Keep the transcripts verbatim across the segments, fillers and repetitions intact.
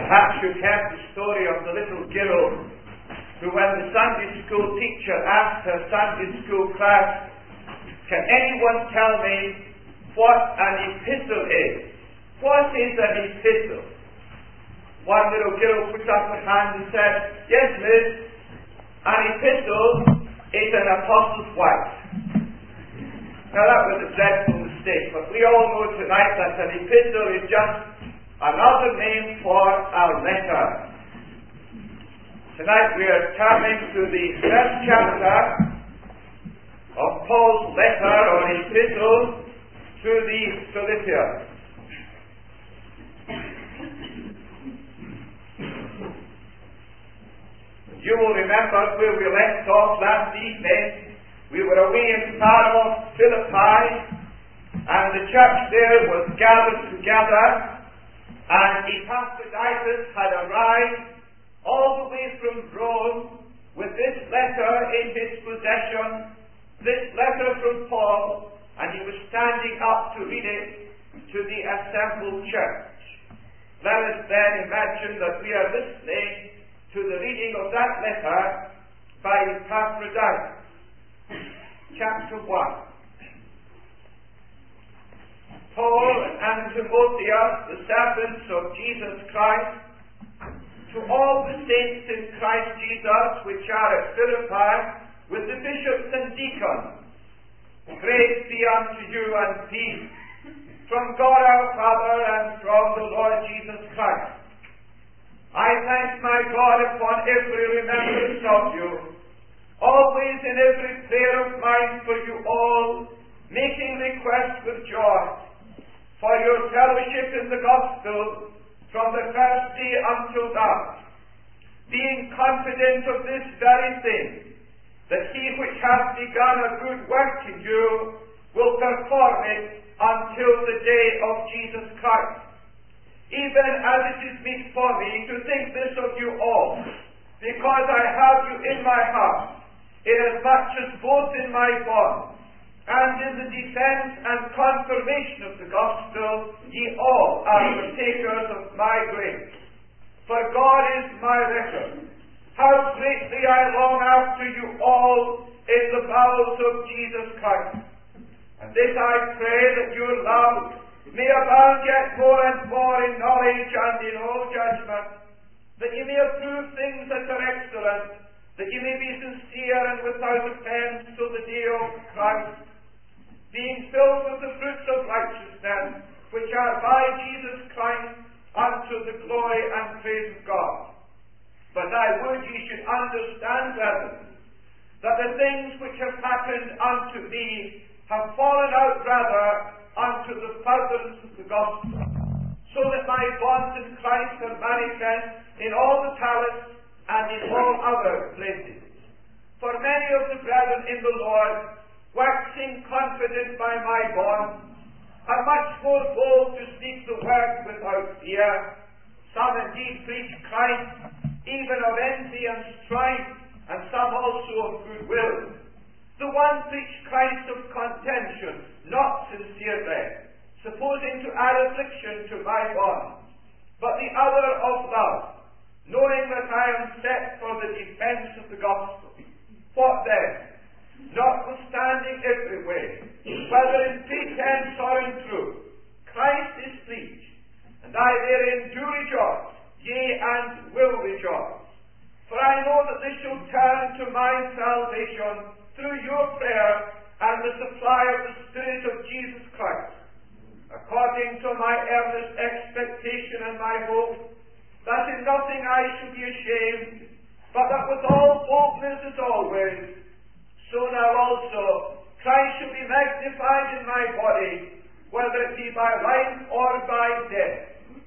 Perhaps you've heard the story of the little girl who, when the Sunday school teacher asked her Sunday school class, "Can anyone tell me what an epistle is? What is an epistle?" One little girl put up her hand and said, "Yes, miss, an epistle is an apostle's wife." Now that was a dreadful mistake, but we all know tonight that an epistle is just another name for a letter. Tonight we are turning to the first chapter of Paul's letter or epistle to the Philippians. You will remember where we left off last evening. We were away in far off Philippi, and the church there was gathered together, and Epaphroditus had arrived all the way from Rome with this letter in his possession, this letter from Paul, and he was standing up to read it to the assembled church. Let us then imagine that we are listening to the reading of that letter by Epaphroditus. Chapter one. Paul and Timotheus, the servants of Jesus Christ, to all the saints in Christ Jesus which are at Philippi, with the bishops and deacons, grace be unto you and peace from God our Father and from the Lord Jesus Christ. I thank my God upon every remembrance of you, always in every prayer of mine for you all, making request with joy for your fellowship in the gospel from the first day until now, being confident of this very thing, that he which hath begun a good work in you will perform it until the day of Jesus Christ. Even as it is meet for me to think this of you all, because I have you in my heart, inasmuch as both in my bonds and in the defense and confirmation of the gospel, ye all are partakers of my grace. For God is my record, how greatly I long after you all in the bowels of Jesus Christ. And this I pray, that your love may abound yet more and more in knowledge and in all judgment, that ye may approve things that are excellent, that ye may be sincere and without offense till the day of Christ, being filled with the fruits of righteousness, which are by Jesus Christ unto the glory and praise of God. But I would ye should understand, brethren, that the things which have happened unto me have fallen out rather unto the furtherance of the gospel, so that my bonds in Christ are manifest in all the talents and in all other places. For many of the brethren in the Lord, waxing confident by my bonds, are much more bold to speak the word without fear. Some indeed preach Christ, even of envy and strife, and some also of goodwill. The one preached Christ of contention, not sincerely, supposing to add affliction to my bonds, but the other of love, knowing that I am set for the defense of the gospel. What then? Notwithstanding every way, whether in pretense or in truth, Christ is preached, and I therein do rejoice, yea, and will rejoice. For I know that this shall turn to my salvation through your prayer and the supply of the Spirit of Jesus Christ, according to my earnest expectation and my hope, that in nothing I should be ashamed, but that with all boldness as always, so now also Christ shall be magnified in my body, whether it be by life or by death.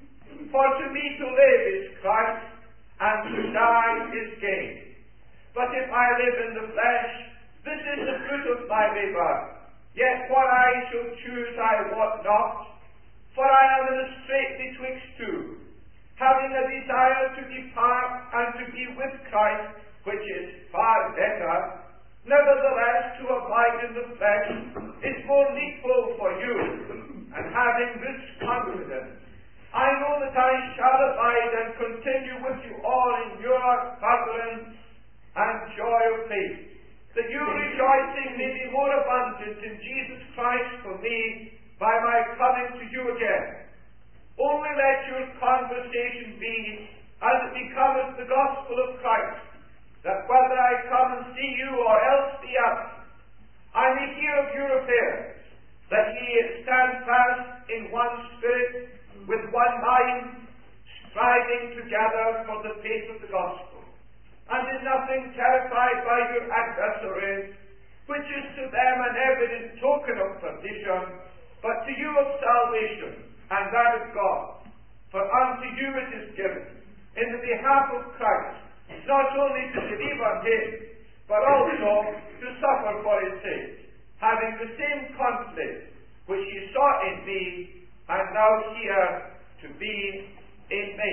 For to me to live is Christ, and to die is gain. But if I live in the flesh, this is the fruit of my labour. Yet what I shall choose I wot not, for I am in a strait betwixt two, having a desire to depart and to be with Christ, which is far better. Nevertheless, to abide in the flesh is more needful for you, and having this confidence, I know that that I shall abide and continue with you all in your furtherance and joy of faith, that your rejoicing may be more abundant in Jesus Christ for me by my coming to you again. Only let your conversation be as it becometh the gospel of Christ, that whether I come and see you or else be absent, I may hear of your affairs, that ye stand fast in one spirit, with one mind, striving together for the faith of the gospel, and in nothing terrified by your adversaries, which is to them an evident token of perdition, but to you of salvation, and that of God. For unto you it is given, in the behalf of Christ, not only to believe on him, but also to suffer for his sake, having the same conflict which ye saw in me, and now here to be in me.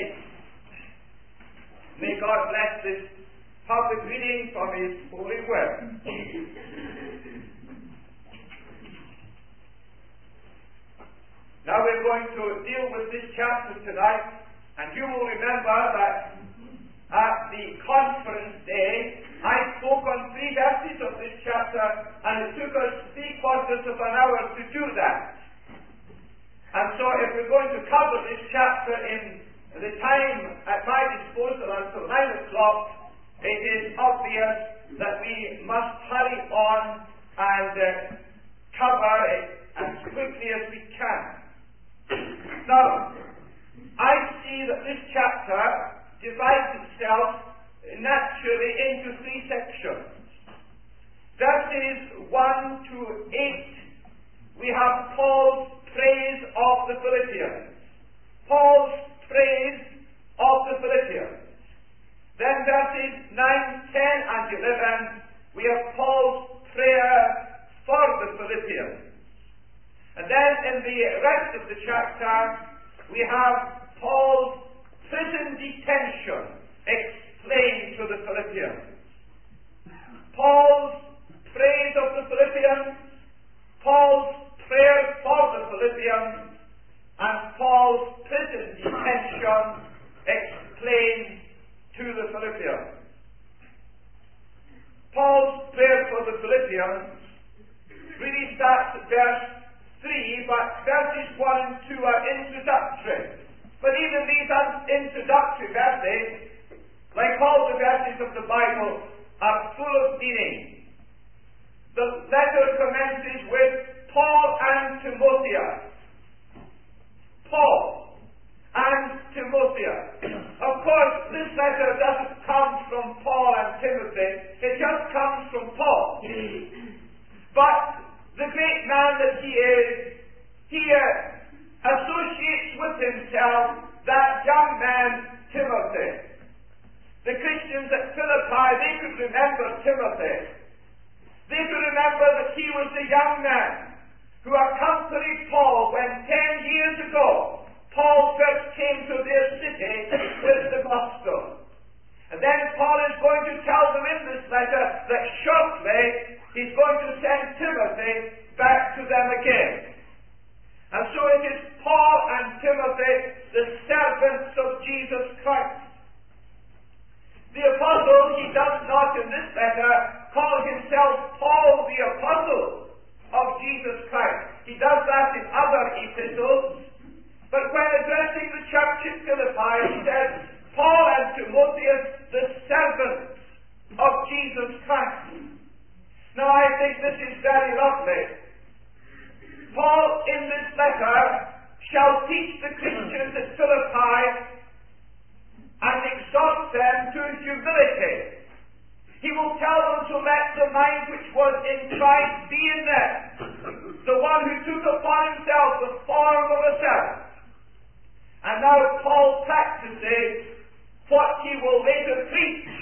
May God bless this public reading from his holy word. Now we're going to deal with this chapter tonight, and you will remember that at the conference day I spoke on three verses of this chapter, and it took us three quarters of an hour to do that. And so if we're going to cover this chapter in the time at my disposal until nine o'clock, it is obvious that we must hurry on and uh, cover it as quickly as we can. Now, I see that this chapter divides itself naturally into three sections. Verses one to eight, we have Paul's praise of the Philippians. Paul's praise of the Philippians. Then verses nine, ten, and eleven, we have Paul's prayer for the Philippians. And then in the rest of the chapter, we have Paul's prison detention explained to the Philippians. Paul's praise of the Philippians, Paul's prayer for the Philippians, and Paul's prison detention explained to the Philippians. Paul's prayer for the Philippians really starts at verse three, but verses one and two are introductory. But even these introductory verses, like all the verses of the Bible, are full of meaning. The letter commences with Paul and Timotheus. Paul and Timotheus. Of course, this letter doesn't come from Paul and Timothy, it just comes from Paul. But the great man that he is, he associates with himself that young man Timothy. The Christians at Philippi, they could remember Timothy. They could remember that he was the young man who accompanied Paul when ten years ago Paul first came to their city with the gospel. And then Paul is going to tell them in this letter that shortly he's going to send Timothy back to them again. And so it is Paul and Timothy, the servants of Jesus Christ. The apostle, he does not in this letter call himself Paul the apostle of Jesus Christ. He does that in other epistles. But when addressing the church at Philippi, he says, Paul and Timotheus, the servants of Jesus Christ. Now I think this is very lovely. Paul in this letter shall teach the Christians at Philippi and exhort them to humility. He will tell them to let the mind which was in Christ be in them, the one who took upon himself the form of a servant. And now Paul practices what he will later preach.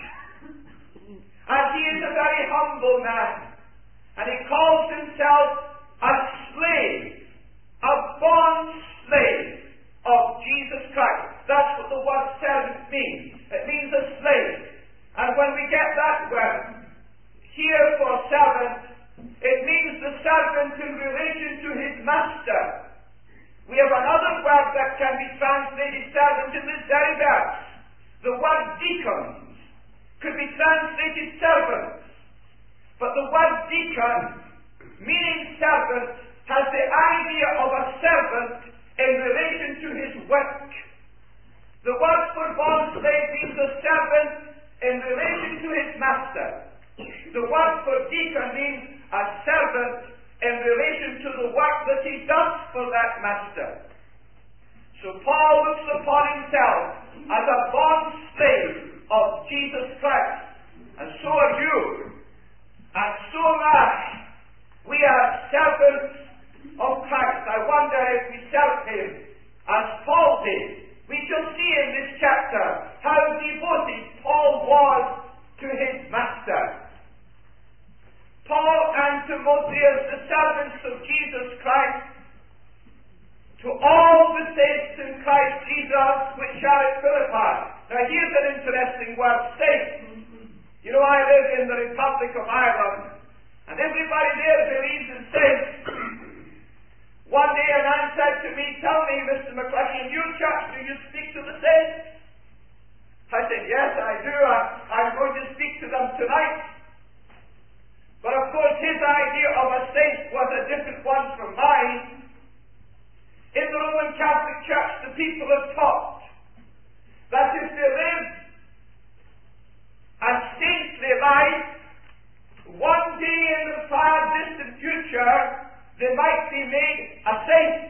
And he is a very humble man. And he calls himself a slave, a bond slave of Jesus Christ. That's what the word servant means. It means a slave. And when we get that word here for servant, it means the servant in relation to his master. We have another word that can be translated servant in this very verse. The word deacons could be translated servants, but the word deacon, meaning servant, has the idea of a servant in relation to his work. The word for bond slave means a servant in relation to his master. The word for deacon means a servant in relation to the work that he does for that master. So Paul looks upon himself as a bond slave of Jesus Christ. And so are you. And so am I. We are servants of Christ. I wonder if we serve him as Paul did. We shall see in this chapter how devoted Paul was to his master. Paul and Timotheus, the servants of Jesus Christ, to all the saints in Christ Jesus which are at Philippi. Now here's an interesting word, saints. You know, I live in the Republic of Ireland, and everybody there believes in saints. One day a man said to me, tell me, Mister McCluskey, in your church, do you speak to the saints? I said, yes, I do. I, I'm going to speak to them tonight. But of course, his idea of a saint was a different one from mine. In the Roman Catholic Church, the people are taught that if they live a saintly life, one day in the far distant future, they might be made a saint.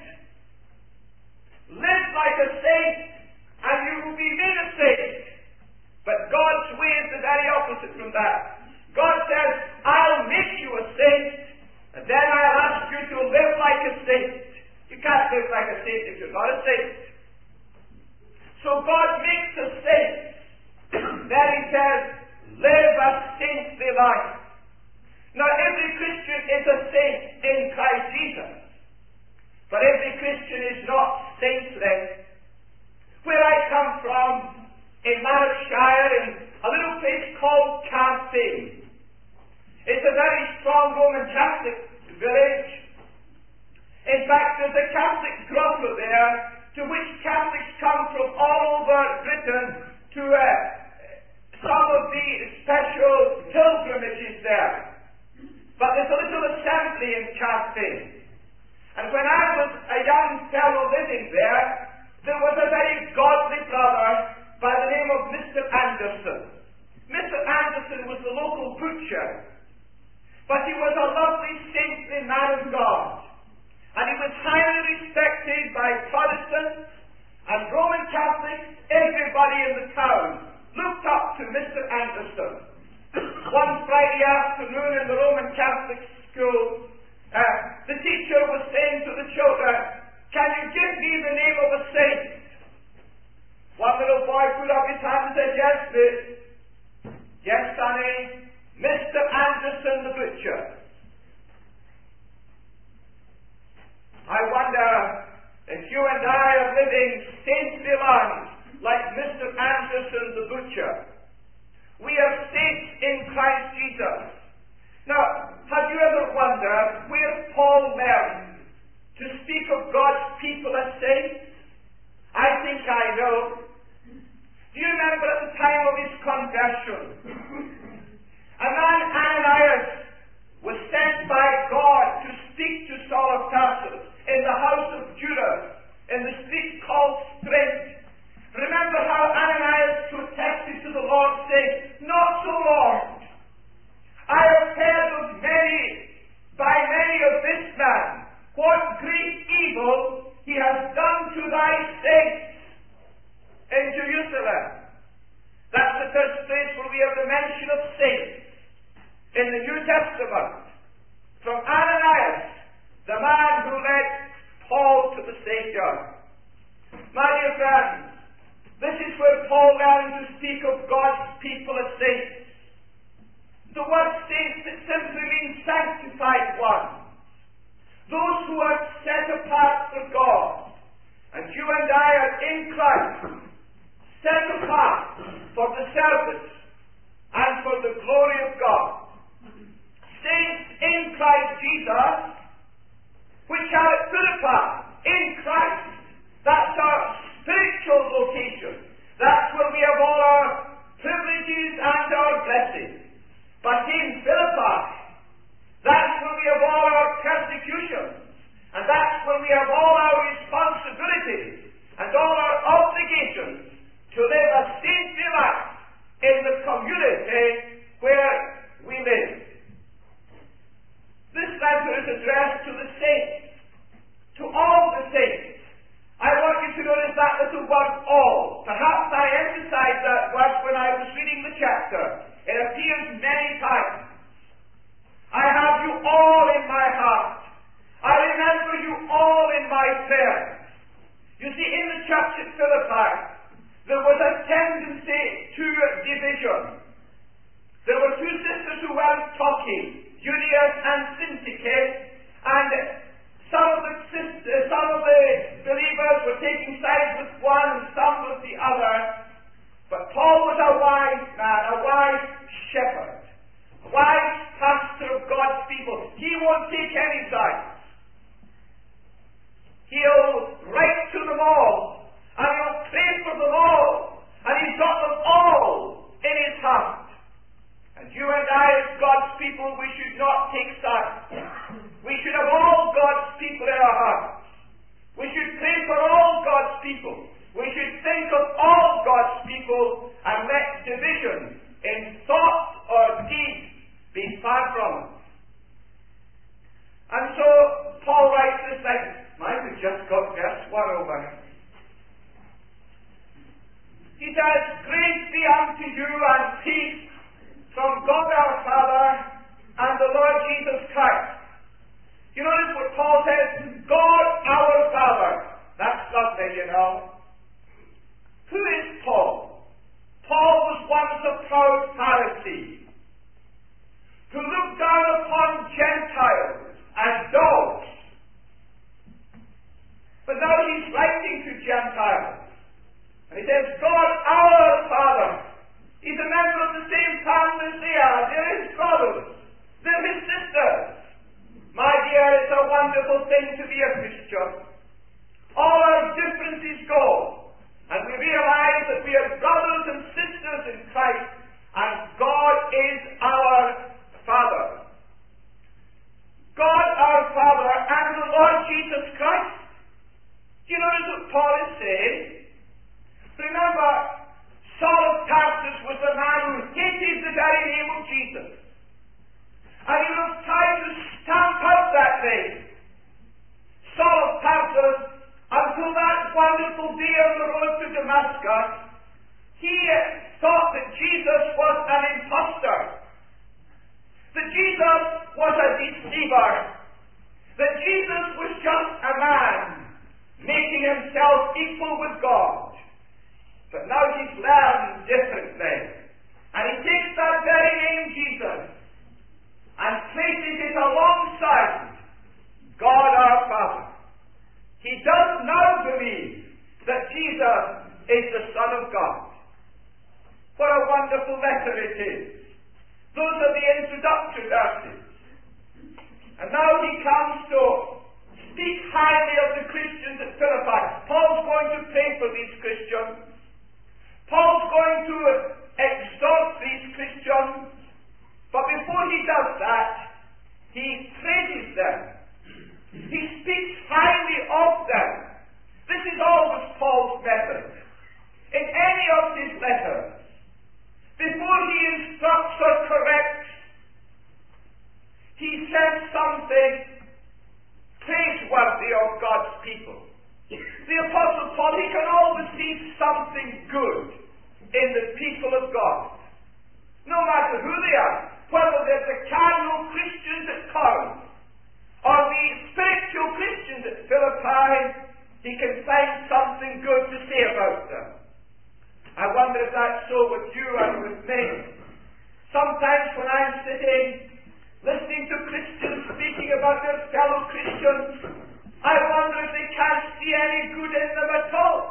Live like a saint, and you will be made a saint. But God's way is the very opposite from that. God says, I'll make you a saint, and then I'll ask you to live like a saint. You can't live like a saint if you're not a saint. So God makes us saints. Then he says, live a saintly life. Now every Christian is a saint in Christ Jesus. But every Christian is not saintly. Where I come from, in Lanarkshire, in a little place called Carnfane. It's a very strong Roman Catholic village. In fact, there's a Catholic grotto there to which Catholics come from all over Britain to uh, some of the special pilgrimages there. But there's a little assembly in Carnfane. And when I was a young fellow living there, there was a very godly brother by the name of Mister Anderson. Mister Anderson was the local butcher. But he was a lovely, saintly man of God. And he was highly respected by Protestants and Roman Catholics. Everybody in the town looked up to Mister Anderson. One Friday afternoon in the Roman Catholic school, uh, the teacher was saying to the children, can you give me the name of a saint? One little boy put up his hand and said, yes, miss. Yes, sonny, Mister Anderson the butcher. I wonder if you and I are living saintly lives like Mister Anderson the butcher. We are saints in Christ Jesus. Now, have you ever wondered where Paul learned to speak of God's people as saints? I think I know. Do you remember at the time of his conversion, a man, Ananias, was sent by God to speak to Saul of Tarsus in the house of Judas, in the street called Straight. Remember how Ananias protested to the Lord, saying, not so, Lord. I have heard of many, by many of this man, what great evil he has done to thy saints in Jerusalem. That's the first place where we have the mention of saints in the New Testament. From Ananias, the man who led Paul to the Savior. My dear friends, this is where Paul learned to speak of God's people as saints. The word saints, it simply means sanctified ones. Those who are set apart for God. And you and I are in Christ, set apart for the service and for the glory of God. Saints in Christ Jesus, which are at Philippi, in Christ. That's our spiritual vocation. That's where we have all our privileges and our blessings. But in Philippi, that's where we have all our persecutions. And that's where we have all our responsibilities and all our obligations to live a saintly life in the community where we live. This letter is addressed to the saints, to all the saints. I want you to notice that little word all. Perhaps I emphasized that word when I was reading the chapter. It appears many times. I have you all in my heart. I remember you all in my prayers. You see, in the church at Philippi, there was a tendency to division. There were two sisters who weren't talking, Eunice and Syntyche, and some of the sisters, some of the believers were taking sides with one and some with the other. But Paul was a wise man, a wise shepherd, a wise pastor of God's people. He won't take any sides. He'll write to them all, and he'll pray for them all, and he's got them all in his heart. And you and I, as God's people, we should not take sides. We should have all God's people in our hearts. We should pray for all God's people. We should think of all God's people and let division in thought or deed be far from us. And so Paul writes this thing. Mine we just got verse one over. He says, grace be unto you and peace from God our Father and the Lord Jesus Christ. You notice what Paul says? God our Father. That's lovely, you know. Who is Paul? Paul was once a proud Pharisee who looked down upon Gentiles as dogs. But now he's writing to Gentiles. And he says, God our Father. He's a member of the same family as they are. They're his brothers. They're his sisters. My dear, it's a wonderful thing to be a Christian. All our differences go. And we realize that we are brothers and sisters in Christ. And God is our Father. God our Father and the Lord Jesus Christ. Do you notice what Paul is saying? Remember, Saul of Tarsus was the man who hated the very name of Jesus. And he would have tried to stamp out that name. Saul of Tarsus, until that wonderful day on the road to Damascus, he thought that Jesus was an impostor. That Jesus was a deceiver. That Jesus was just a man making himself equal with God. But now he's learned differently. And he takes that very name, Jesus, and places it alongside God our Father. He does now believe that Jesus is the Son of God. What a wonderful letter it is. Those are the introductory verses. And now he comes to speak highly of the Christians at Philippi. Paul's going to pray for these Christians. Paul's going to exhort these Christians. But before he does that, he praises them. He speaks highly of them. This is always Paul's method. In any of his letters, before he instructs or corrects, he says something praiseworthy of God's people. The Apostle Paul, he can always see something good in the people of God. No matter who they are, whether they're the carnal Christians at Corinth or the spiritual Christians at Philippi, he can find something good to say about them. I wonder if that's so with you and with me. Sometimes when I'm sitting, listening to Christians speaking about their fellow Christians, I wonder if they can't see any good in them at all.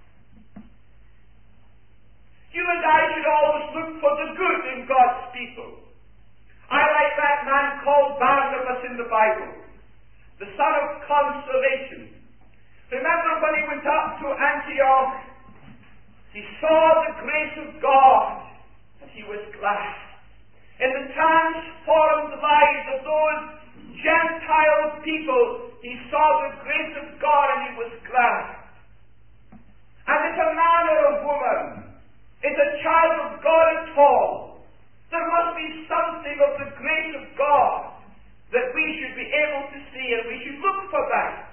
You and I should always look for the good in God's people. I like that man called Barnabas in the Bible, the son of consolation, Remember when he went up to Antioch, he saw the grace of God, and he was glad. In the transformed lives of those Gentile people, he saw the grace of God, and he was glad. And if a man or a woman is a child of God at all, there must be something of the grace of God that we should be able to see, and we should look for that.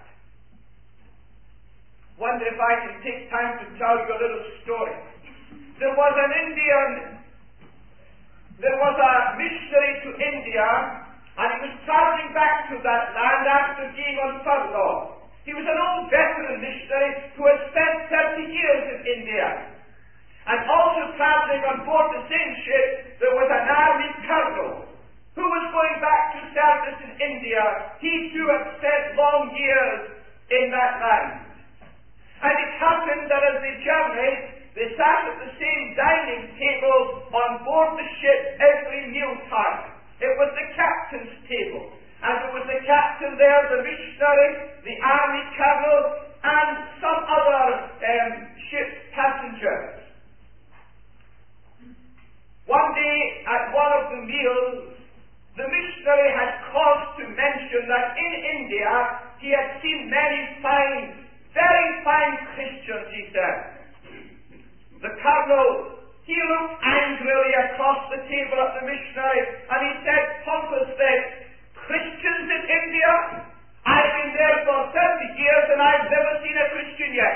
Wonder if I can take time to tell you a little story. There was an Indian, there was a missionary to India, and he was traveling back to that land after being on furlough. He was an old veteran missionary who had spent thirty years in India. And also traveling on board the same ship, there was an army colonel who was going back to service in India. He too had spent long years in that land. And it happened that as they journeyed, they sat at the same dining table on board the ship every mealtime. It was the captain's table. And there was the captain there, the missionary, the army colonel, and some other um, ship's passengers. One day, at one of the meals, the missionary had cause to mention that in India he had seen many fine, very fine Christians, he said. The colonel, he looked angrily across the table at the missionary, and he said pompously, "Christians in India? I've been there for thirty years and I've never seen a Christian yet."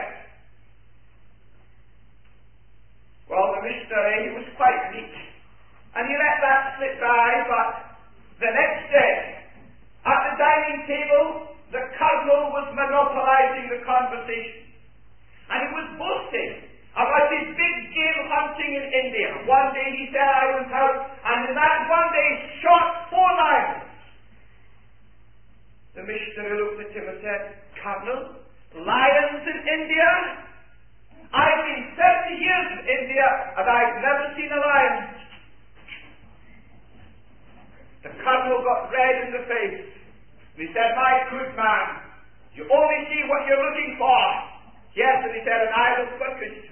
Well, the missionary, he was quite meek, and he let that slip by, but the next day, at the dining table, the colonel was monopolizing the conversation. And he was boasting about his big game hunting in India. One day he said, "I went out, and in that one day shot four lions." The missionary looked at him and said, "Colonel, lions in India? I've been thirty years in India, and I've never seen a lion." The colonel got red in the face. He said, "My good man, you only see what you're looking for." "Yes," and he said, "and I look for Christians."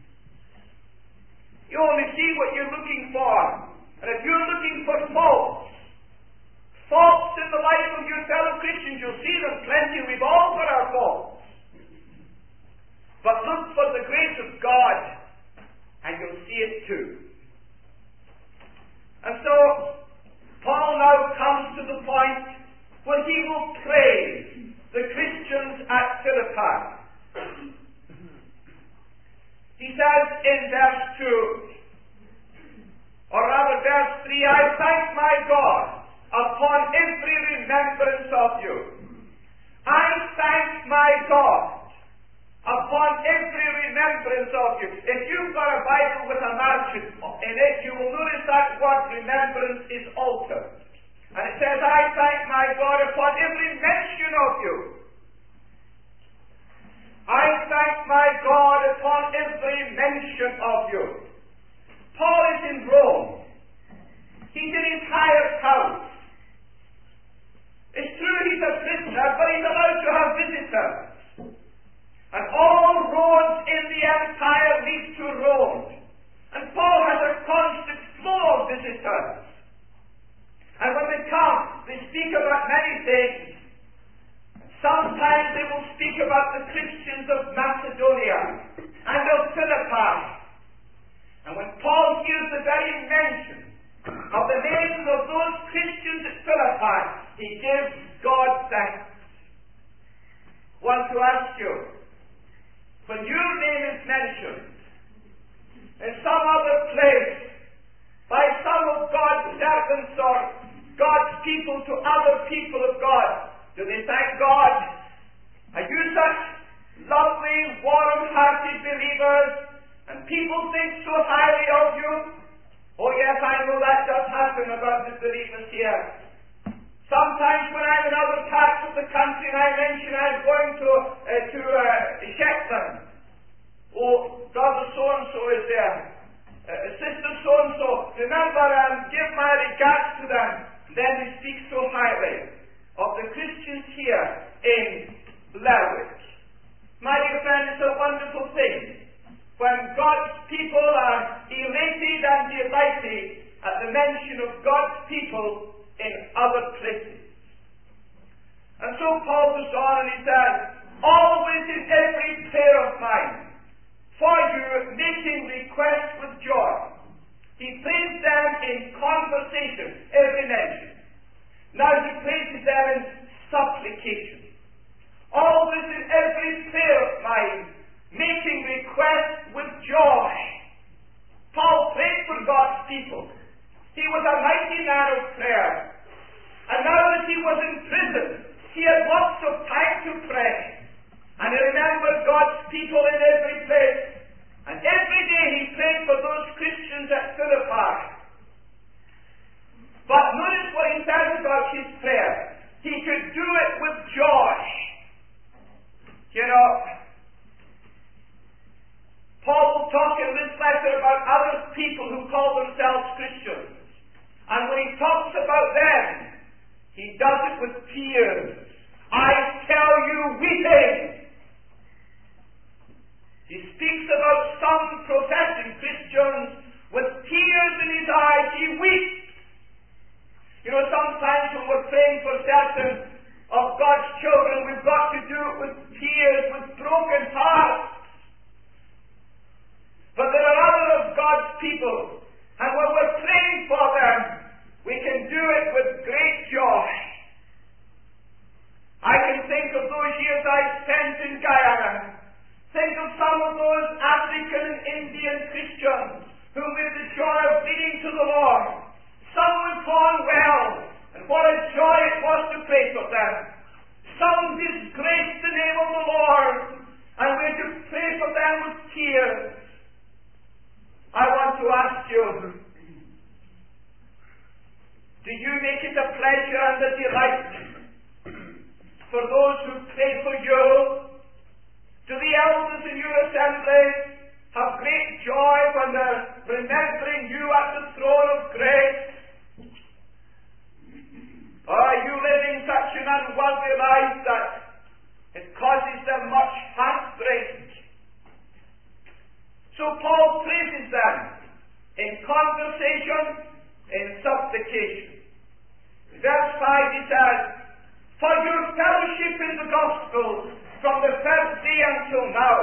You only see what you're looking for. And if you're looking for faults, faults in the life of your fellow Christians, you'll see them plenty. We've all got our faults. But look for the grace of God, and you'll see it too. And so, Paul now comes to the point where he will praise the Christians at Philippi. He says in verse two, or rather verse three, "I thank my God upon every remembrance of you." I thank my God upon every remembrance of you. If you've got a Bible with a margin in it, you will notice that word remembrance is altered. And it says, "I thank my God upon every mention of you." I thank my God upon every mention of you. Paul is in Rome. He's in his hired house. It's true he's a prisoner, but he's allowed to have visitors. And all roads in the empire lead to Rome. And Paul has a constant flow of visitors. And when they come, they speak about many things. Sometimes they will speak about the Christians of Macedonia and of Philippi. And when Paul hears the very mention of the names of those Christians at Philippi, he gives God thanks. Want to ask you, when your name is mentioned in some other place by some of God's servants or God's people to other people of God, do they thank God? Are you such lovely, warm-hearted believers, and people think so highly of you? Oh yes, I know that does happen about the believers here. Sometimes when I'm in other parts of the country and I mention I'm going to uh, to uh, Shetland, oh, brother so-and-so is there, uh, sister so-and-so, remember, um, give my regards to them. Then they speak so highly of the Christians here in Lerwick. My dear friend, it's a wonderful thing when God's people are elated and delighted at the mention of God's people in other places. And so Paul goes on and he says, always in every prayer of mine, for you making request with joy. He prays them in conversation, every mention. Now he praises them in supplication. Always in every prayer of mine, making request with joy. Paul prayed for God's people. He was a mighty man of prayer. And now that he was in prison, he had lots of time to pray. And he remembered God's people in every place. And every day he prayed for those Christians at Philippi. But notice what he says about his prayer. He could do it with joy. You know, Paul will talk in this letter about other people who call themselves Christians. And when he talks about them, he does it with tears. I tell you, weeping. He speaks about some professing Christians with tears in his eyes. He weeps. You know, sometimes when we're praying for certain of God's children, we've got to do it with tears, with broken hearts. But there are other of God's people, and when we're praying for them, we can do it with great joy. I can think of those years I spent in Guyana. Think of some of those African and Indian Christians who with the joy of leading to the Lord. Some went on well, and what a joy it was to pray for them. Some disgraced the name of the Lord, and we had to pray for them with tears. I want to ask you, do you make it a pleasure and a delight for those who pray for you? Do the elders in your assembly have great joy when they're remembering you at the throne of grace? Or are you living such an unworthy life that it causes them much heartbreak? So Paul praises them in conversation, in supplication. In verse five he says, for your fellowship in the gospel from the first day until now.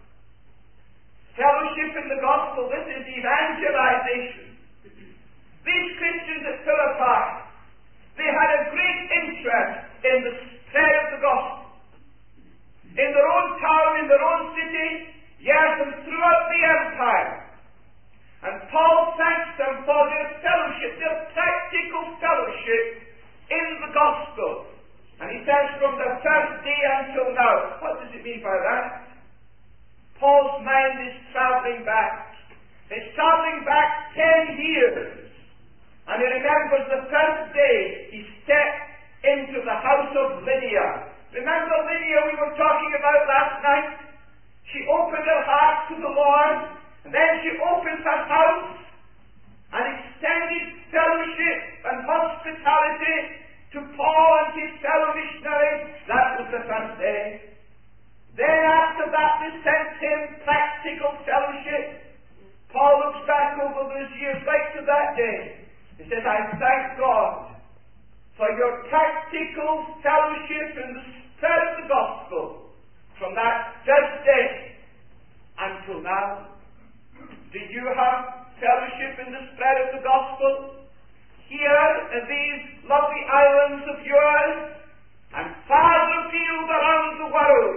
Fellowship in the gospel, this is evangelization. These Christians at Philippi, they had a great interest in the spread of the gospel. In their own town, in their own city, yes, and throughout the empire. And Paul thanks them for their fellowship, their practical fellowship in the gospel. And he says from the first day until now. What does it mean by that? Paul's mind is traveling back. It's traveling back ten years. And he remembers the first day he stepped into the house of Lydia. Remember Lydia we were talking about last night? She opened her heart to the Lord, and then she opened her house and extended fellowship and hospitality to Paul and his fellow missionaries. That was the first day. Then after that they sent him practical fellowship. Paul looks back over those years right to that day. He says, I thank God for your practical fellowship in the spread of the gospel from that first day until now. Do you have fellowship in the spread of the gospel here in these lovely islands of yours and farther afield around the world?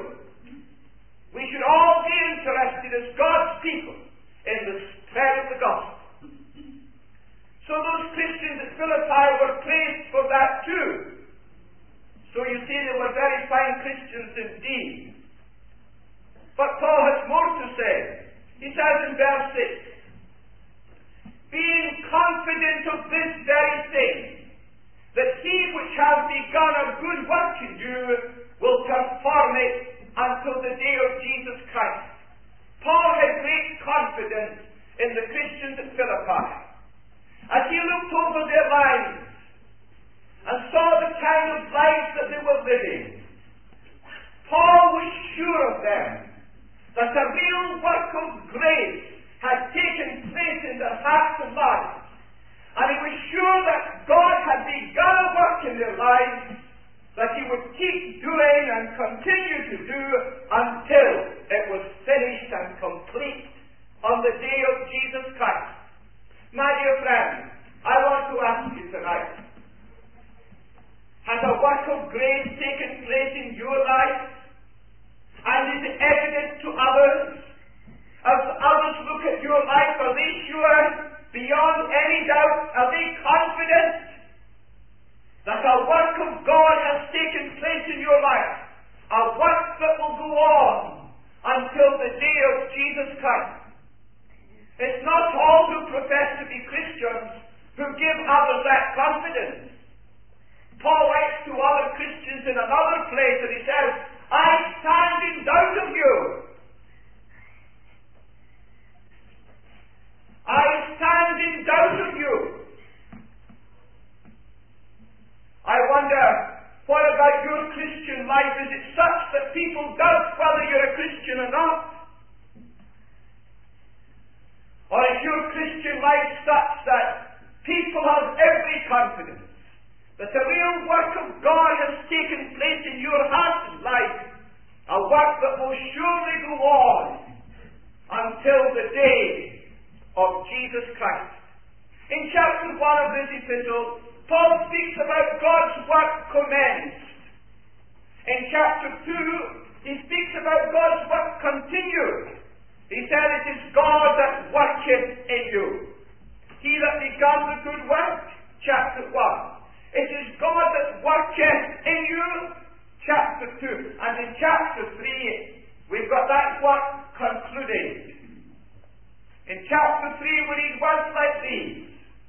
We should all be interested as God's people in the spread of the gospel. So those Christians at Philippi were praised for that too. So you see, they were very fine Christians indeed. But Paul has more to say. He says in verse six, being confident of this very thing, that he which has begun a good work in you will perform it until the day of Jesus Christ. Paul had great confidence in the Christians at Philippi. As he looked over their lives and saw the kind of lives that they were living, Paul was sure of them, that a real work of grace had taken place in their hearts and lives. And he was sure that God had begun a work in their lives that he would keep doing and continue to do until it was finished and complete on the day of Jesus Christ. My dear friends, I want to ask you tonight, has a work of grace taken place in your life? And is it evident to others? As others look at your life, are they sure, beyond any doubt, are they confident that a work of God has taken place in your life? A work that will go on until the day of Jesus Christ. It's not all who profess to be Christians who give others that confidence. Paul writes to other Christians in another place and he says, I stand in doubt of you. I stand in doubt of you. I wonder, what about your Christian life? Is it such that people doubt whether you're a Christian or not? Or is your Christian life such that people have every confidence that the real work of God has taken place in your heart and life, a work that will surely go on until the day of Jesus Christ? In chapter one of this epistle, Paul speaks about God's work commenced. In chapter two, he speaks about God's work continued. He said, it is God that worketh in you. He that began the good work, chapter one. It is God that worketh in you, chapter two. And in chapter three, we've got that work concluded. In chapter three, we read words like these.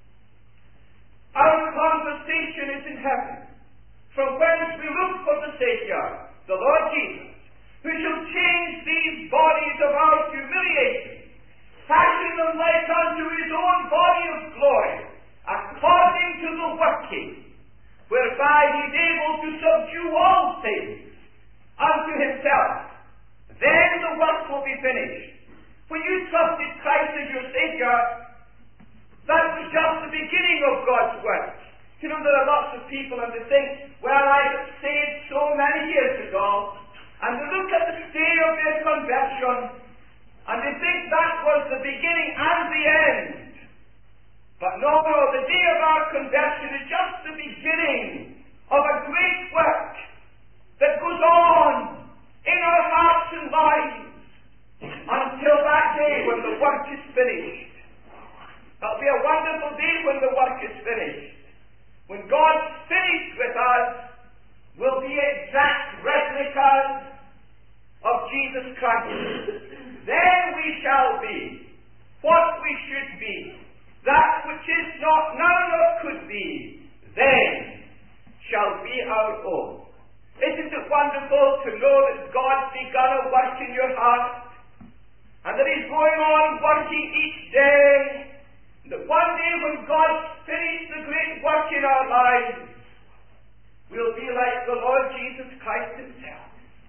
Our conversation is in heaven, from whence we look for the Saviour, the Lord Jesus, who shall change these bodies of our humiliation, fashion them like unto his own body of glory, according to the working, whereby he is able to subdue all things unto himself. Then the work will be finished. When you trusted Christ as your Saviour, that was just the beginning of God's work. You know, there are lots of people and they think, well, I got saved so many years ago, and they look at the state of their conversion, and they think that was the beginning and the end. But no, no, the day of our conversion is just the beginning of a great work that goes on in our hearts and lives until that day when the work is finished. That'll be a wonderful day when the work is finished. When God's finished with us, we'll be exact replicas of Jesus Christ. Then we shall be what we should be. That which is not now nor could be, then shall be our own. Isn't it wonderful to know that God's begun a work in your heart, and that he's going on working each day, and that one day when God's finished the great work in our lives, we'll be like the Lord Jesus Christ himself.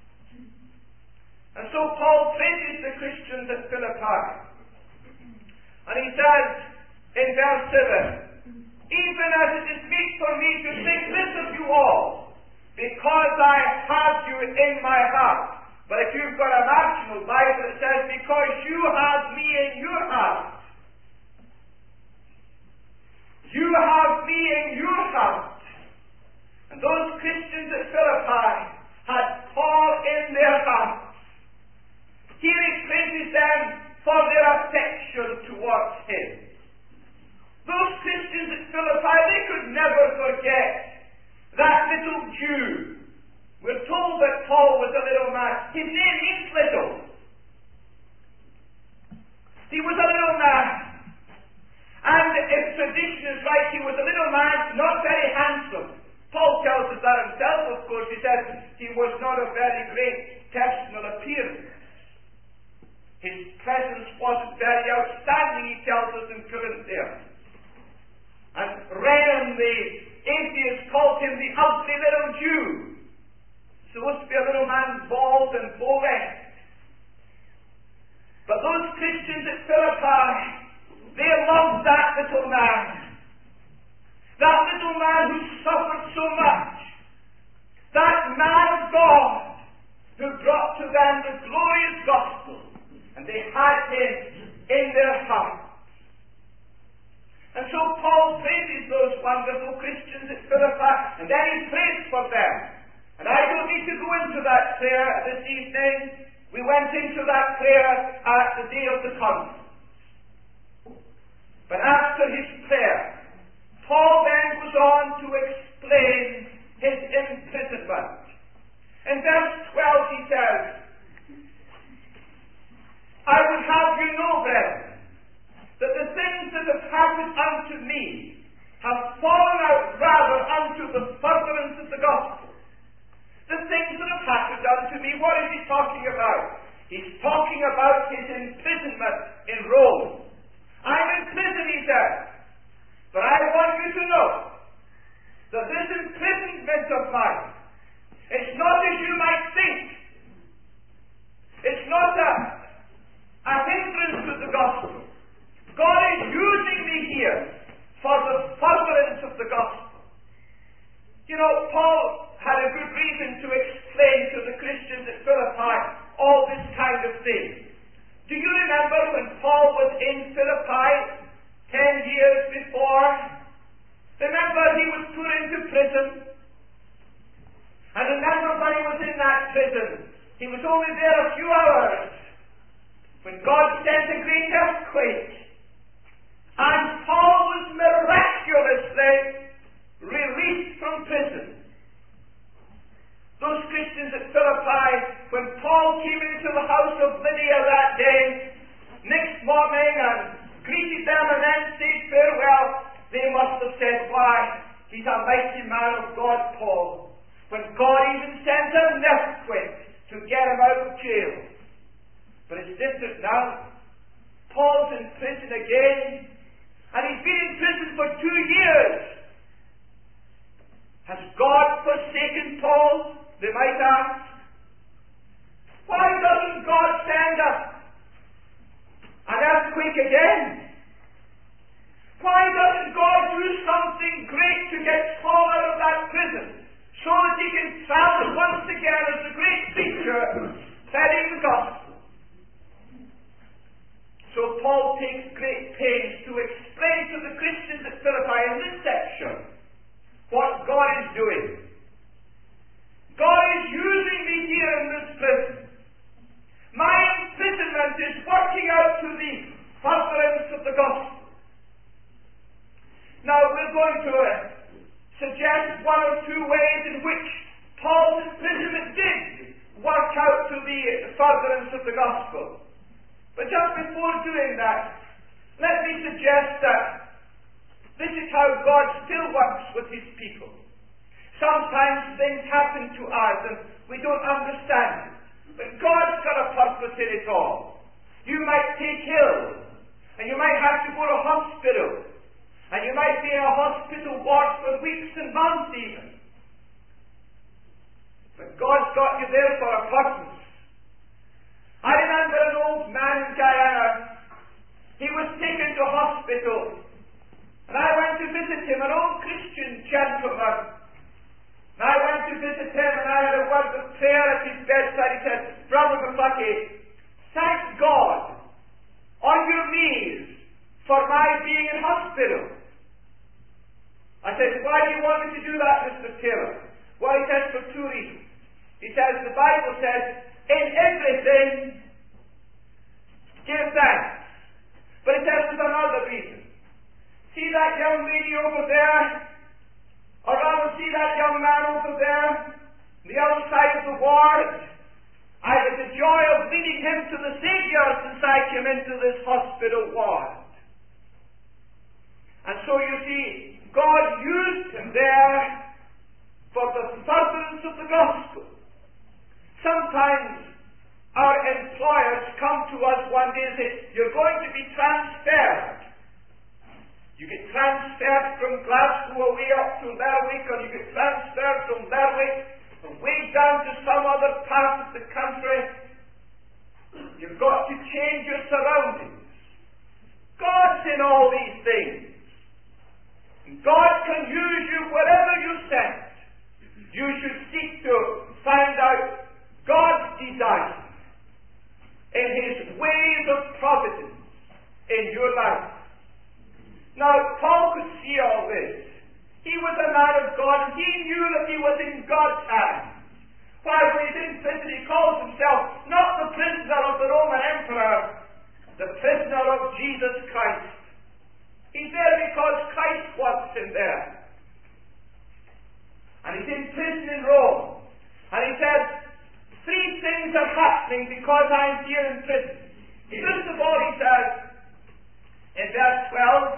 And so Paul praises the Christians at Philippi, and he says in verse seven, even as it is meet for me to think this of you all, because I have you in my heart. But if you've got a marginal Bible, it says, because you have me in your heart. You have me in your heart. And those Christians at Philippi had Paul in their hearts. Here he praises them for their affection towards him. Those Christians at Philippi, they could never forget that little Jew. We're told that Paul was a little man. His name is Little. He was a little man. And if tradition is right, he was a little man, not very handsome. Paul tells us that himself, of course. He says he was not of very great personal appearance. His presence wasn't very outstanding, he tells us in Corinthians. And Renan, the atheist, called him the ugly little Jew. supposed to be a little man, bald and bow-legged. But those Christians at Philippi, they loved that little man. That little man who suffered so much. That man of God who brought to them the glorious gospel. And they had him in their hearts. And so Paul praises those wonderful Christians at Philippi, and then he prays for them. And I don't need to go into that prayer this evening. We went into that prayer at the day of the conference. But after his prayer, Paul then goes on to explain his imprisonment. In verse twelve he says, I would have you know, brethren, that the things that have happened unto me have fallen out rather unto the furtherance of the gospel. The things that have happened unto me, what is he talking about? He's talking about his imprisonment in Rome. I'm in prison, he says. But I want you to know that this imprisonment of mine, it's not as you might think. It's not a, a hindrance to the gospel. God is using me here for the furtherance of the gospel. You know, Paul had a good reason to explain to the Christians at Philippi all this kind of thing. Do you remember when Paul was in Philippi ten years before? Remember he was put into prison? And remember when he was in that prison, he was only there a few hours when God sent a great earthquake. And Paul was miraculously released from prison. Those Christians at Philippi, when Paul came into the house of Lydia that day, next morning and greeted them and then said farewell, they must have said, why, he's a mighty man of God, Paul. When God even sent an earthquake to get him out of jail. But it's different now. Paul's in prison again, and he's been in prison for two years. Has God forsaken Paul? They might ask. Why doesn't God send us an earthquake again? Why doesn't God do something great to get Paul out of that prison so that he can travel once again as a great preacher spreading the gospel? So Paul takes great pains to explain to the Christians at Philippi in this section what God is doing. God is using me here in this prison. My imprisonment is working out to the furtherance of the gospel. Now we're going to uh, suggest one or two ways in which Paul's imprisonment did work out to the furtherance of the gospel. But just before doing that, let me suggest that this is how God still works with his people. Sometimes things happen to us and we don't understand it. But God's got a purpose in it all. You might take ill, and you might have to go to hospital, and you might be in a hospital ward for weeks and months even. But God's got you there for a purpose. I remember an old man in Guyana. He was taken to hospital, and I went to visit him, an old Christian gentleman. And I went to visit him, and I had a word of prayer at his bedside. He said, Brother McCluckie, thank God on your knees for my being in hospital. I said, why do you want me to do that, Mister Taylor? Well, he says, for two reasons. He says, the Bible says, in everything, give thanks. But it says there's another reason. See that young lady over there? Or rather, see that young man over there, on the other side of the ward? I had the joy of leading him to the Saviour since I came into this hospital ward. And so you see, God used him there for the furtherance of the gospel. Sometimes our employers come to us one day and say, you're going to be transferred. You get transferred from Glasgow away up to Lerwick, or you get transferred from Lerwick away down to some other part of the country. You've got to change your surroundings. God's in all these things. God can use you wherever you're sent. You should seek to find out God's design in His ways of providence in your life. Now, Paul could see all this. He was a man of God, and he knew that he was in God's hands. Why, when he's in prison, he calls himself not the prisoner of the Roman Emperor, the prisoner of Jesus Christ. He's there because Christ wants him there. And he's in prison in Rome. And he says, three things are happening because I'm here in prison. First of all, he says, in verse twelve,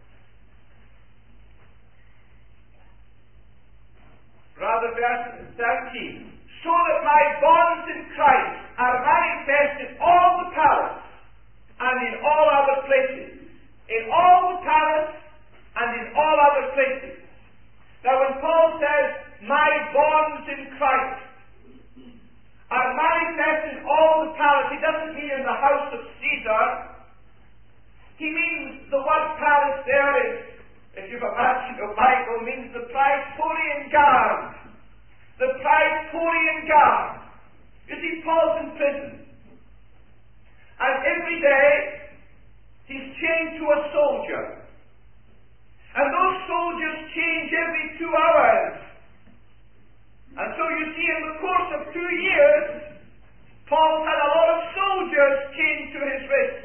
rather verse thirteen, so that my bonds in Christ are manifest in all the palace and in all other places. In all the palace and in all other places. Now when Paul says, my bonds in Christ are manifest in all the palace, he doesn't mean in the house of Caesar. He means the word palace there is, if you've imagined your Bible, means the Praetorian Guard. The Praetorian Guard. You see, Paul's in prison. And every day, he's chained to a soldier. And those soldiers change every two hours. And so you see, in the course of two years, Paul had a lot of soldiers chained to his wrist.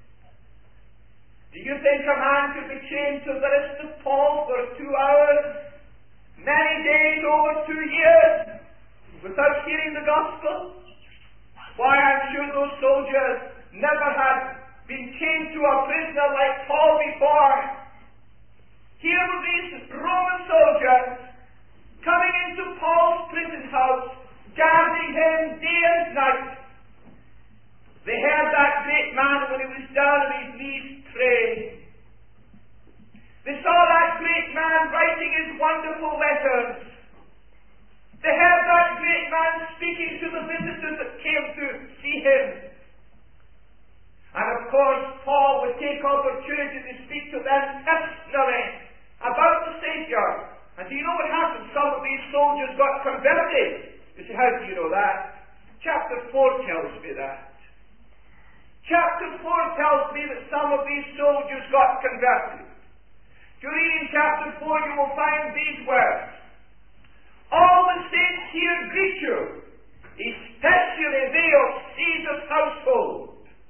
Do you think a man could be chained to the wrist of Paul for two hours, many days, over two years, without hearing the gospel? Why, I'm sure those soldiers never had been chained to a prisoner like Paul before. Here were these Roman soldiers coming into Paul's prison house, guarding him day and night. They heard that great man when he was down on his knees praying. They saw that great man writing his wonderful letters. They heard that great man speaking to the visitors that came to see him. And of course, Paul would take opportunity to speak to them personally about the Savior. And do you know what happened? Some of these soldiers got converted. You say, how do you know that? Chapter four tells me that. Chapter four tells me that some of these soldiers got converted. If you read in chapter four, you will find these words. All the saints here greet you, especially they of Caesar's household.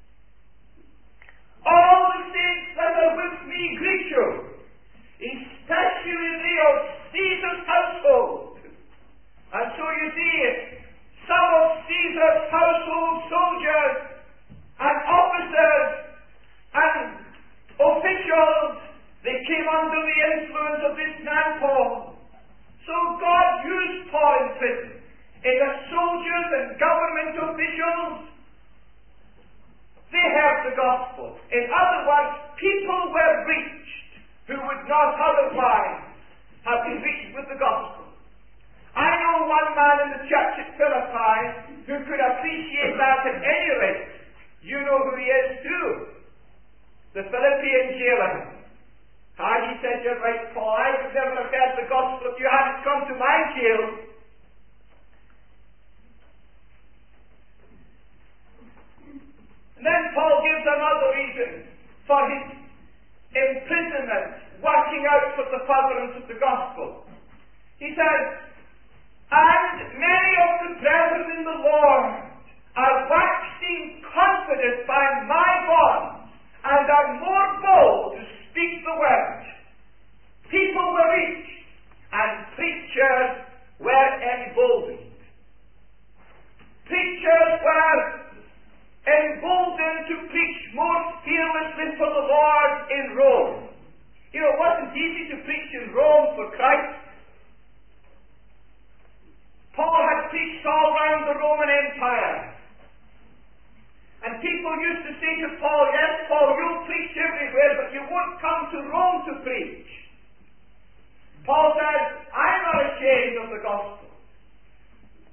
All the saints that are with me greet you, especially they of Caesar's household. And so you see, some of Caesar's household soldiers and officers and officials, they came under the influence of this man Paul. So God used Paul in prison. And the soldiers and government officials, they heard the gospel. In other words, people were reached who would not otherwise have been reached with the gospel. I know one man in the church at Philippi who could appreciate that at any rate. You know who he is too. The Philippian jailer. Ah, he said, you're right, Paul. I would never have heard the gospel if you hadn't come to my jail. And then Paul gives another reason for his imprisonment, working out for the furtherance of the gospel. He says, and many of the brethren in the Lord are waxing confident by my bonds, and are more bold to speak the word. People were reached, and preachers were emboldened. Preachers were emboldened to preach more fearlessly for the Lord in Rome. You know, it wasn't easy to preach in Rome for Christ. Paul had preached all around the Roman Empire. And people used to say to Paul, yes, Paul, you'll preach everywhere, but you won't come to Rome to preach. Paul says, I'm not ashamed of the gospel.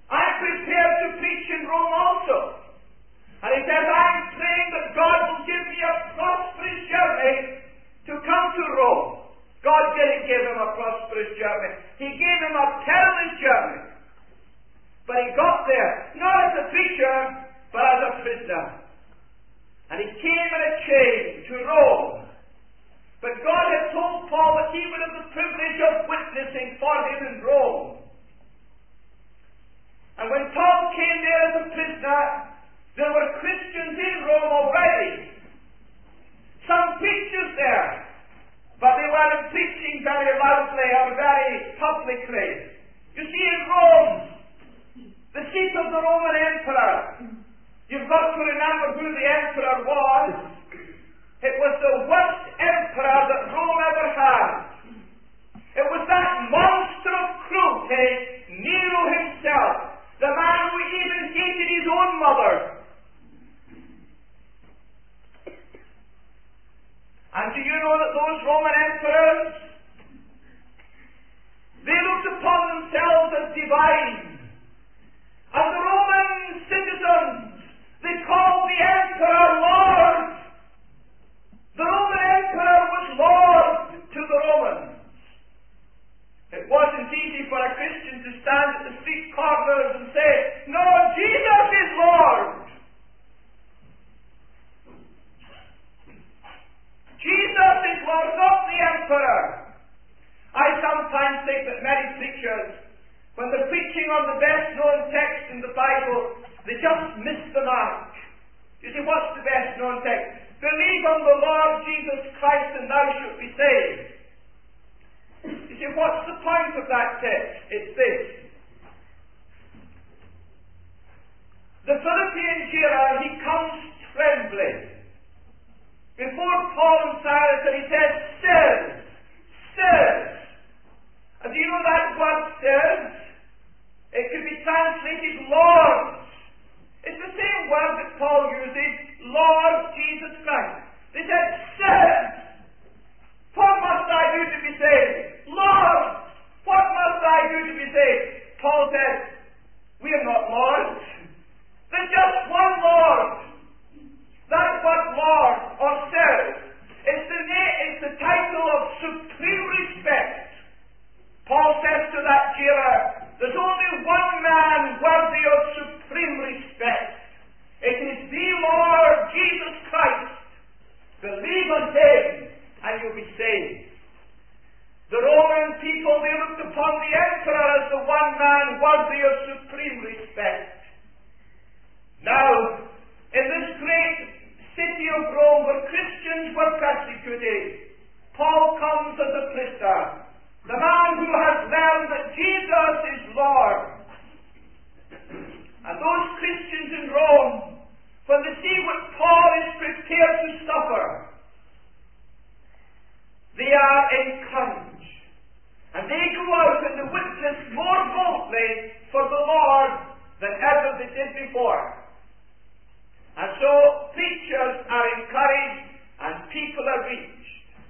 prepared to preach in Rome also. And he says, I'm praying that God will give me a prosperous journey to come to Rome. God didn't give him a prosperous journey. He gave him a perilous journey. But he got there, not as a preacher, but as a prisoner. And he came in a chain to Rome. But God had told Paul that he would have the privilege of witnessing for him in Rome. And when Paul came there as a prisoner, there were Christians in Rome already. Some preachers there, but they weren't preaching very loudly or very publicly. You see, in Rome, the seat of the Roman Emperor, you've got to remember who the Emperor was. It was the worst Emperor that Rome ever had. It was that monster of cruelty, Nero himself, the man who even hated his own mother. And do you know that those Roman emperors, they looked upon themselves as divine. And the Roman citizens, they called the emperor Lord. The Roman emperor was Lord to the Romans. It wasn't easy for a Christian to stand at the street corners and say, no, Jesus is Lord. Jesus is Lord, not the emperor. I sometimes think that many preachers, when they're preaching on the best known text in the Bible, they just miss the mark. You see, what's the best known text? Believe on the Lord Jesus Christ and thou shalt be saved. You see, what's the point of that text? It's this. The Philippian jailer, he comes trembling before Paul and Silas, and he says, sirs, sirs. And do you know that word sirs? It could be translated lords. It's the same word that Paul uses, Lord Jesus Christ. They said, sirs, what must I do to be saved? Lord, what must I do to be saved? Paul said, we are not lords. There's just one Lord. That word Lord or sirs, it's the name, it's the title of supreme respect. Paul says to that jailer, there's only one man worthy of supreme respect. It is the Lord Jesus Christ. Believe on him and you'll be saved. The Roman people, they looked upon the emperor as the one man worthy of supreme respect. Now, in this great city of Rome where Christians were persecuted, Paul comes as a prisoner, the man who has learned that Jesus is Lord. And those Christians in Rome, when they see what Paul is prepared to suffer, they are encouraged. And they go out and they witness more boldly for the Lord than ever they did before. And so preachers are encouraged and people are reached.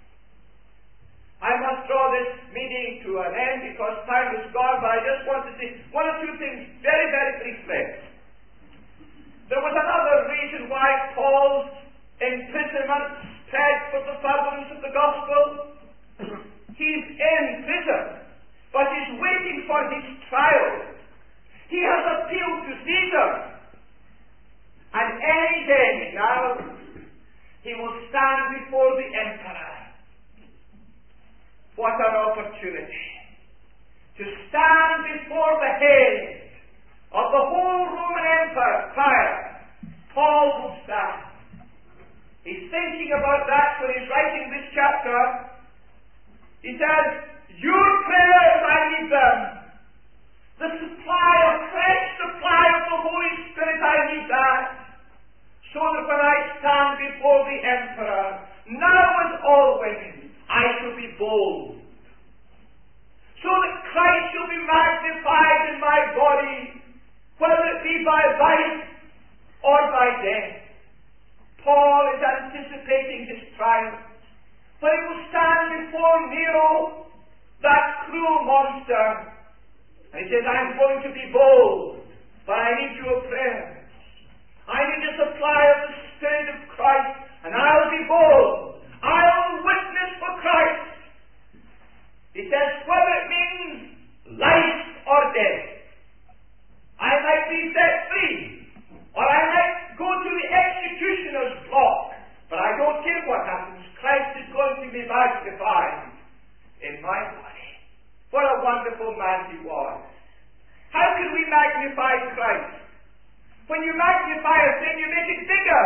I must draw this meeting to an end because time is gone, but I just want to say one or two things very, very briefly. There was another reason why Paul's imprisonment spread for the furtherance of the gospel. He's in prison, but he's waiting for his trial. He has appealed to Caesar. And any day now, he will stand before the emperor. What an opportunity to stand before the head of the whole Roman Empire. Paul will stand. He's thinking about that when he's writing this chapter. He says, your prayers, I need them. The supply, a fresh supply of the Holy Spirit, I need that. So that when I stand before the emperor, now as always, I shall be bold. So that Christ shall be magnified in my body, whether it be by life or by death. Paul is anticipating his triumph. When he will stand before Nero, that cruel monster, and he says, I'm going to be bold. but I need your prayers. I need a supply of the Spirit of Christ, and I'll be bold. I'll witness for Christ. He says, whether it means life or death. I might be set free, or I might go to the executioner's block, but I don't care what happens. Christ is going to be magnified in my body. What a wonderful man he was. How can we magnify Christ? When you magnify a thing, you make it bigger.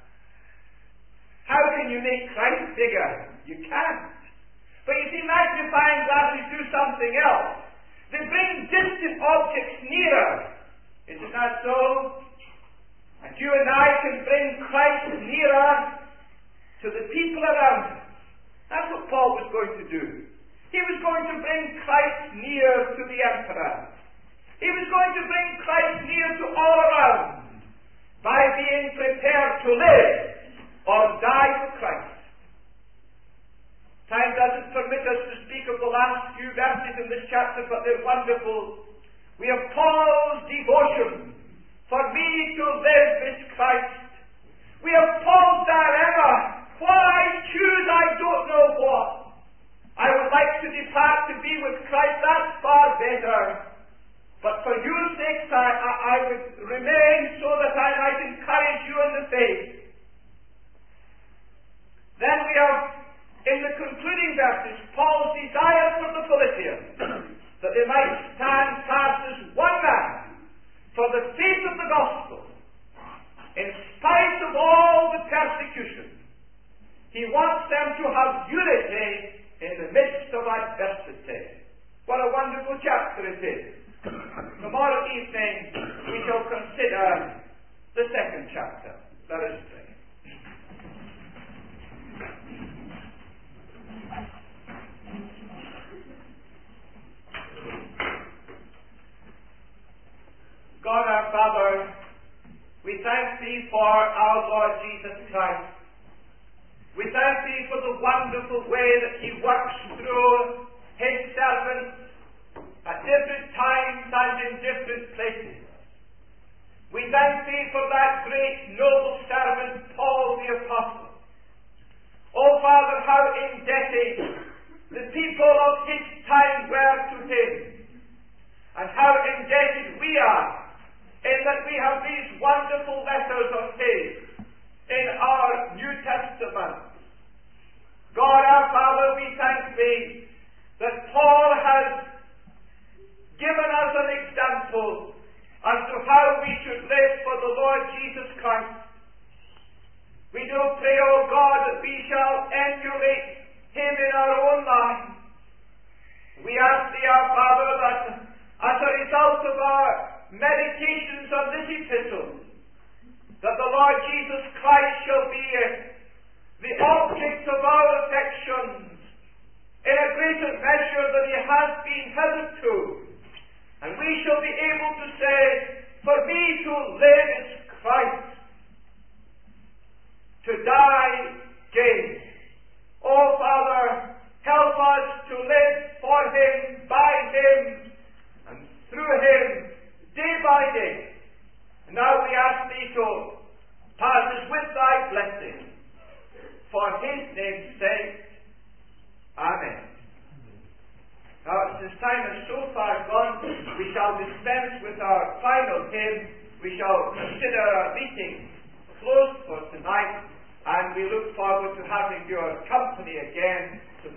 How can you make Christ bigger? You can't. But you see, magnifying glasses do something else. They bring distant objects nearer. Isn't that so? And you and I can bring Christ nearer to the people around us. That's what Paul was going to do. He was going to bring Christ near to the emperor. He was going to bring Christ near to all around by being prepared to live or die for Christ. Time doesn't permit us to speak of the last few verses in this chapter, but they're wonderful. We have Paul's devotion. For me to live is Christ. We have Paul's dilemma. What I choose, I don't know what. I would like to depart to be with Christ. That's far better. But for your sakes, I, I, I would remain so that I might encourage you in the faith. Then we have, in the concluding verses, Paul's desire for the Philippians, that they might stand fast as one man for the faith of the gospel, in spite of all the persecution. He wants them to have unity in the midst of adversity. What a wonderful chapter it is. Tomorrow evening we shall consider the second chapter. Let us pray. God our Father, we thank Thee for our Lord Jesus Christ. We thank Thee for the wonderful way that He works through His servants at different times and in different places. We thank Thee for that great noble servant, Paul the Apostle. Oh Father, how indebted the people of his time were to him, and how indebted we are in that we have these wonderful letters of his in our New Testament. God our Father, we thank Thee that Paul has given us an example as to how we should live for the Lord Jesus Christ. We do pray, O God, that we shall emulate Him in our own lives. We ask Thee, our Father, that as a result of our meditations on this epistle, that the Lord Jesus Christ shall be the object of our affections in a greater measure than He has been hitherto. And we shall be able to say, for me to live is Christ, to die gain. Oh Father, help us to live for Him, by Him, and through Him, day by day. And now we ask Thee to pass us with Thy blessing, for His name's sake. Amen. Now, since time is so far gone, we shall dispense with our final hymn. We shall consider our meeting closed for tonight, and we look forward to having your company again. So